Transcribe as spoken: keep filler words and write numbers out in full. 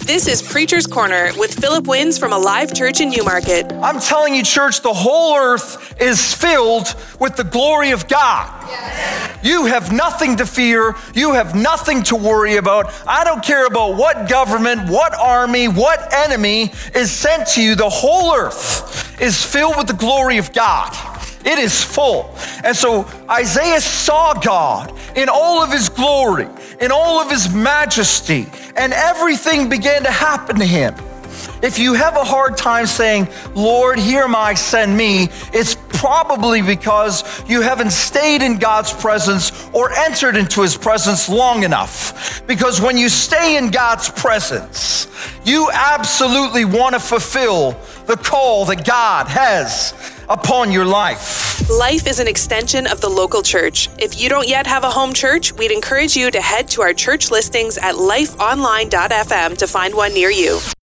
This is Preacher's Corner with Philip Wins from Alive Church in Newmarket. I'm telling you, church, the whole earth is filled with the glory of God. Yes. You have nothing to fear. You have nothing to worry about. I don't care about what government, what army, what enemy is sent to you. The whole earth is filled with the glory of God. It is full. And so Isaiah saw God in all of his glory, in all of his majesty, and everything began to happen to him. If you have a hard time saying, Lord, here am I, send me, it's probably because you haven't stayed in God's presence or entered into his presence long enough. Because when you stay in God's presence, you absolutely want to fulfill the call that God has upon your life. Life is an extension of the local church. If you don't yet have a home church, we'd encourage you to head to our church listings at life online dot f m to find one near you.